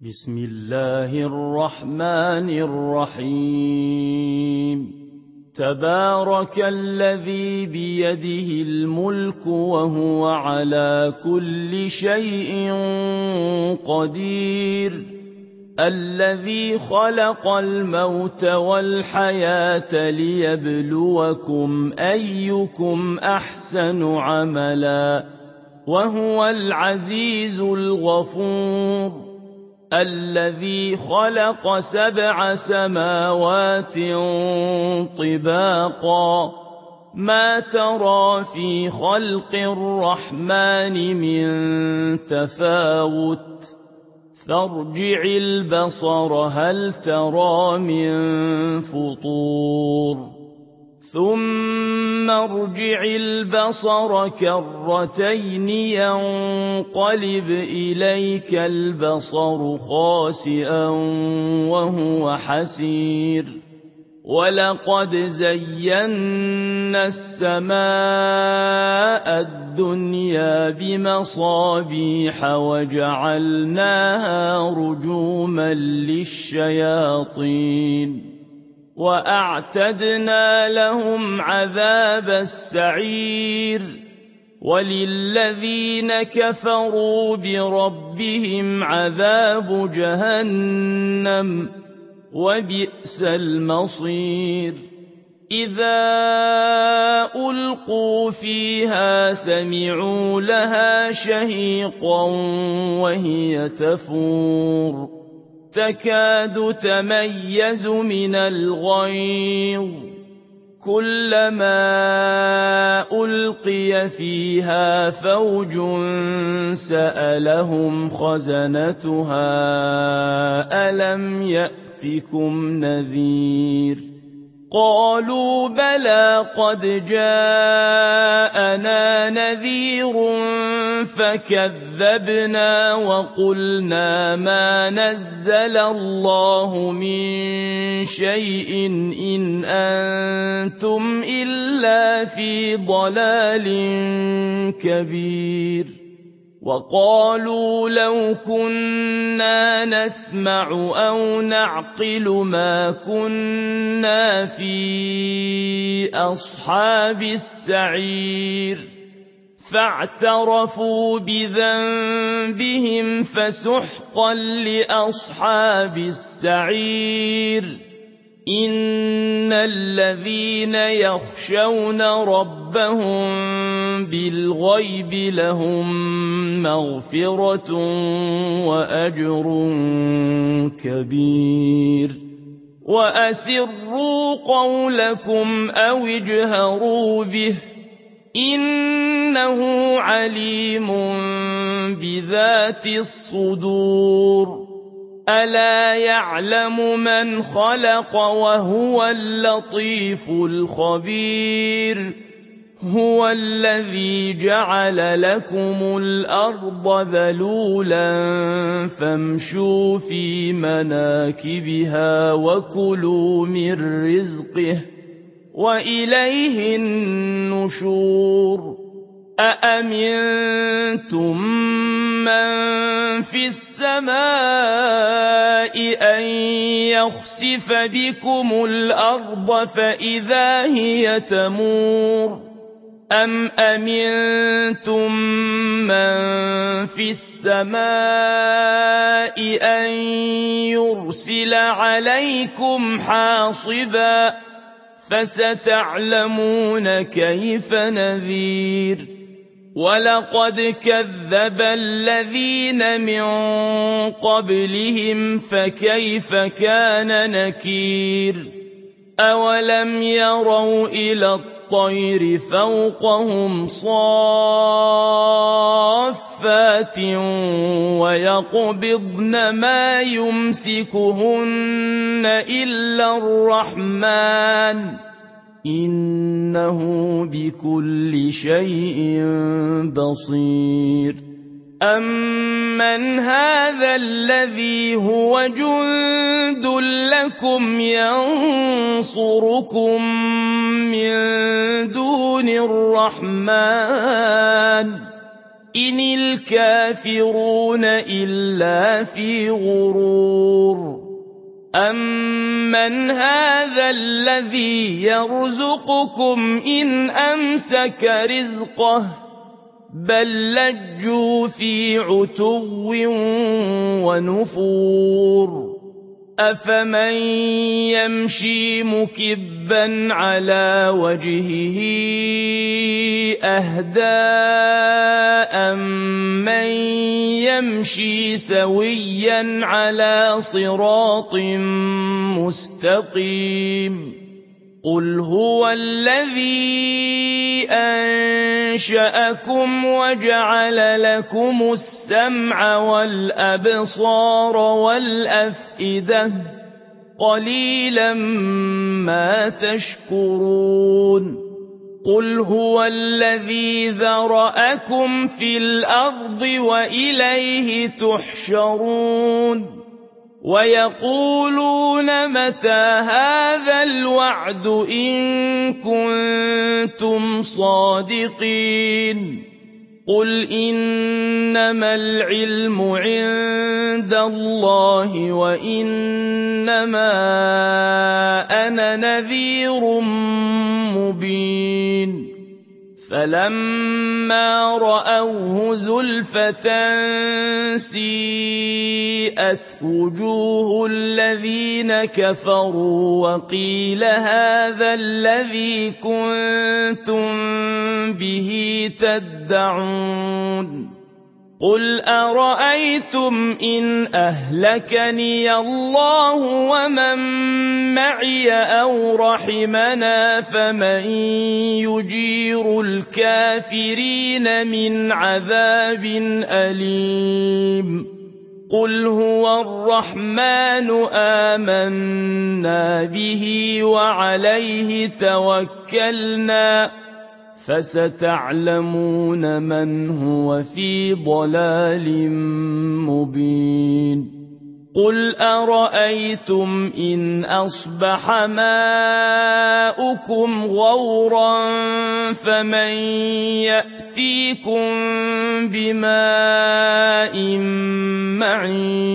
بسم الله الرحمن الرحيم تبارك الذي بيده الملك وهو على كل شيء قدير الذي خلق الموت والحياة ليبلوكم أيكم أحسن عملا وهو العزيز الغفور الذي خلق 7 سماوات طباقا ما ترى في خلق الرحمن من تفاوت فارجع البصر هل ترى من فطور ثم ارجع البصر كرتين ينقلب إليك البصر خاسئا وهو حسير ولقد زينا السماء الدنيا بمصابيح وجعلناها رجوما للشياطين وأعتدنا لهم عذاب السعير وللذين كفروا بربهم عذاب جهنم وبئس المصير إذا ألقوا فيها سمعوا لها شهيقا وهي تفور تكاد تميز من الغيظ كلما ألقي فيها فوج سألهم خزنتها ألم يأتكم نذير قالوا بلى قد جاءنا نذير فكذبنا وقلنا ما نزل الله من شيء إن أنتم إلا في ضلال كبير وقالوا لو كنا نسمع أو نعقل ما كنا في أصحاب السعير فاعترفوا بذنبهم فسحقا لأصحاب السعير إن الذين يخشون ربهم بالغيب لهم مغفرة وأجر كبير وأسروا قولكم أو اجهروا به إنه عليم بذات الصدور ألا يعلم من خلق وهو اللطيف الخبير هو الذي جعل لكم الأرض ذلولا فامشوا في مناكبها وكلوا من رزقه وإليه النشور أأمنتم من في السماء أن يخسف بكم الأرض فإذا هي تمور أم أمنتم من في السماء أن يرسل عليكم حاصبا فستعلمون كيف نذير ولقد كذب الذين من قبلهم فكيف كان نكير أولم يروا إلى الطير فوقهم صافات ويقبضن ما يمسكهن إلا الرحمن إنه بكل شيء بصير أمن هذا الذي هو جند لكم ينصركم من دون الرحمن إِنِ الْكَافِرُونَ إِلَّا فِي غُرُورٍ أَمَّنْ هَٰذَا الَّذِي يَرْزُقُكُمْ إِنْ أَمْسَكَ رِزْقَهُ بَل لَّجُّوا فِي عُتُوٍّ وَنُفُورٍ أَفَمَن يَمْشِي مُكِبًّا عَلَىٰ وَجْهِهِ أَهْدَىٰ أَمَّن يَمْشِي سَوِيًّا عَلَىٰ صِرَاطٍ مُّسْتَقِيمٍ قُلْ هُوَ الَّذِي أَنشَأَكُمْ وَجَعَلَ لَكُمُ السَّمْعَ وَالْأَبْصَارَ وَالْأَفْئِدَةَ ۖ قَلِيلًا مَّا تَشْكُرُونَ قُلْ هُوَ الَّذِي ذَرَأَكُمْ فِي الْأَرْضِ وَإِلَيْهِ تُحْشَرُونَ وَيَقُولُونَ مَتَىٰ هَٰذَا الْوَعْدُ إِن كُنتُمْ صَادِقِينَ قُلْ إِنَّمَا الْعِلْمُ عِندَ اللَّهِ وَإِنَّمَا أَنَا نَذِيرٌ مُّبِينٌ فَلَمَّا رَأَوْهُ زُلْفَةً سِيئَتْ وُجُوهُ الَّذِينَ كَفَرُوا وَقِيلَ هَٰذَا الَّذِي كُنتُم بِهِ تَدَّعُونَ قُلْ أَرَأَيْتُمْ إِنْ أَهْلَكَنِيَ اللَّهُ وَمَن مَّعِيَ أَوْ رَحِمَنَا فَمَن يُجِيرُ الْكَافِرِينَ مِنْ عَذَابٍ أَلِيمٍ قُلْ هُوَ الرَّحْمَٰنُ آمَنَّا بِهِ وَعَلَيْهِ تَوَكَّلْنَا فَسَتَعْلَمُونَ مَنْ هُوَ فِي ضَلَالٍ مُّبِينٍ قُلْ أَرَأَيْتُمْ إِنْ أَصْبَحَ مَاؤُكُمْ غَوْرًا فَمَن يَأْتِيكُم بِمَاءٍ مَّعِينٍ